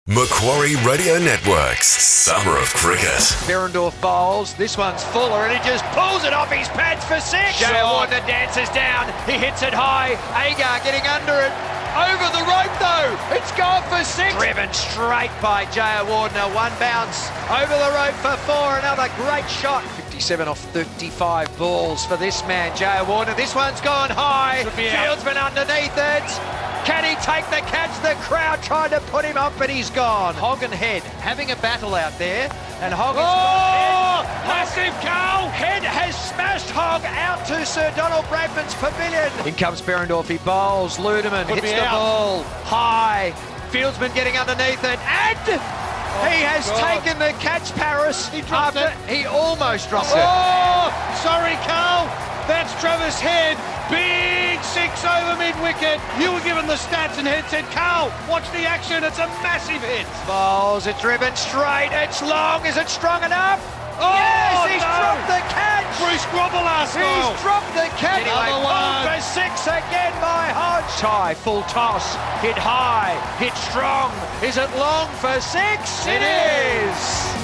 Macquarie Radio Network's Summer of Cricket. Behrendorff bowls. This one's Fuller and he just pulls it off his pads for six. Jay Wardner dances down. He hits it high. Agar getting under it. Over the rope though. It's gone for six. Driven straight by Jay Wardner. One bounce. Over the rope for four. Another great shot. 57 off 35 balls for this man, Jay Wardner. This one's gone high. Fieldsman underneath it. Can he take the catch? The crowd tried to put him up, but he's gone. Hogg and Head having a battle out there. And Hogg has massive goal. Head has smashed Hogg out to Sir Donald Bradman's pavilion. In comes Behrendorff, he bowls. Ludeman hits the ball high. Fieldsman getting underneath it. And he has taken the catch, Paris. He dropped it. He almost dropped it. Oh, sorry, Carl. That's Travis Head. Big six over mid-wicket. You were given the stats and Head said, Carl, watch the action. It's a massive hit. Bowls, it's driven straight. It's long. Is it strong enough? Oh, yes, he's no. dropped the catch. Bruce Grobbelaar style. He's dropped the catch. Another one. For six again by Hodge. Tie, full toss. Hit high. Hit strong. Is it long for six? It is.